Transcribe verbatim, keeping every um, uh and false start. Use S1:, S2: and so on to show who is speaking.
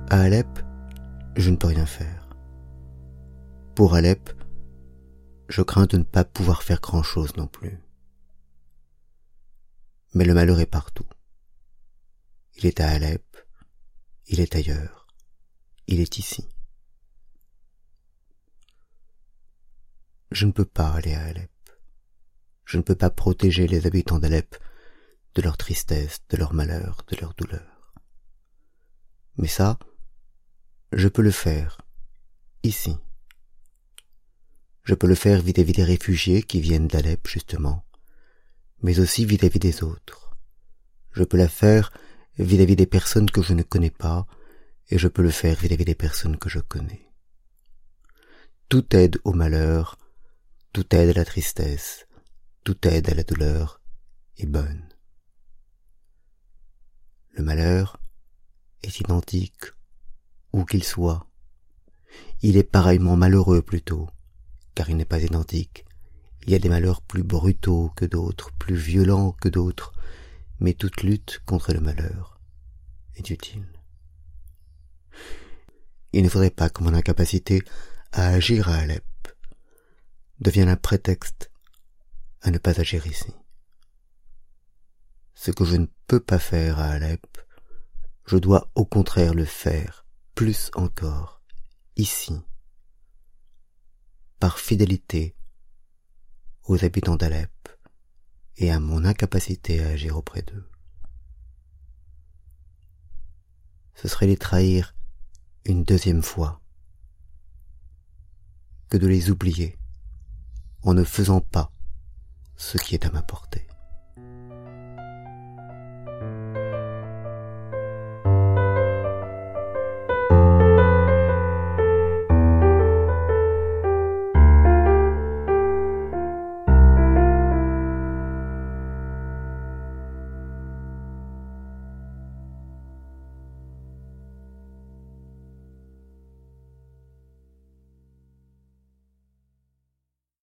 S1: À Alep, je ne peux rien faire. Pour Alep, je crains de ne pas pouvoir faire grand-chose non plus. Mais le malheur est partout. Il est à Alep, il est ailleurs, il est ici. Je ne peux pas aller à Alep. Je ne peux pas protéger les habitants d'Alep de leur tristesse, de leur malheur, de leur douleur. Mais ça, je peux le faire, ici. Je peux le faire vis-à-vis des réfugiés qui viennent d'Alep, justement, mais aussi vis-à-vis des autres. Je peux la faire vis-à-vis des personnes que je ne connais pas, et je peux le faire vis-à-vis des personnes que je connais. Toute aide au malheur, toute aide à la tristesse, toute aide à la douleur est bonne. Le malheur est identique où qu'il soit. Il est pareillement malheureux plutôt, car il n'est pas identique. Il y a des malheurs plus brutaux que d'autres, plus violents que d'autres, mais toute lutte contre le malheur est utile. Il ne faudrait pas que mon incapacité à agir à Alep devienne un prétexte à ne pas agir ici. Ce que je ne peux pas faire à Alep, je dois au contraire le faire, plus encore, ici, par fidélité aux habitants d'Alep et à mon incapacité à agir auprès d'eux. Ce serait les trahir une deuxième fois que de les oublier en ne faisant pas ce qui est à ma portée.